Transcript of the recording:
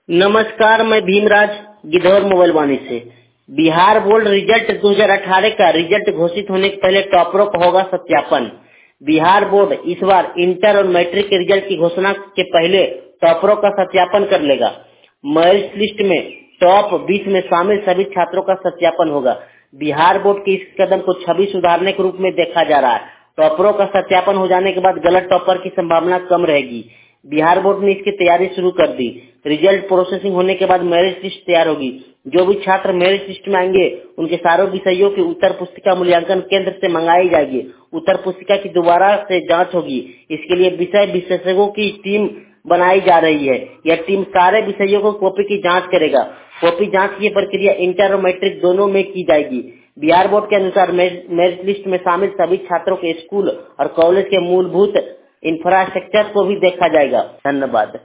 नमस्कार, मैं भीमराज गिद्धौर मोबाइल वाणी से। बिहार बोर्ड रिजल्ट 2018 का रिजल्ट घोषित होने के पहले टॉपरों का होगा सत्यापन। बिहार बोर्ड इस बार इंटर और मैट्रिक के रिजल्ट की घोषणा के पहले टॉपरों का सत्यापन कर लेगा। मेरिट लिस्ट में टॉप 20 में शामिल सभी छात्रों का सत्यापन होगा। बिहार बोर्ड के इस कदम को छवि सुधारने के रूप में देखा जा रहा है। टॉपरों का सत्यापन हो जाने के बाद गलत टॉपर की संभावना कम रहेगी। बिहार बोर्ड ने इसकी तैयारी शुरू कर दी। रिजल्ट प्रोसेसिंग होने के बाद मेरिट लिस्ट तैयार होगी। जो भी छात्र मेरिट लिस्ट में आएंगे उनके सारों विषयों की उत्तर पुस्तिका मूल्यांकन केंद्र से मंगाई जाएगी। उत्तर पुस्तिका की दोबारा से जांच होगी। इसके लिए विषय विशेषज्ञों की टीम बनाई जा रही है। यह टीम सारे विषयों को कॉपी की जांच करेगा। कॉपी जांच की प्रक्रिया इंटर और मैट्रिक दोनों में की जाएगी। बिहार बोर्ड के अनुसार मेरिट लिस्ट में शामिल सभी छात्रों के स्कूल और कॉलेज के मूलभूत इंफ्रास्ट्रक्चर को भी देखा जाएगा। धन्यवाद।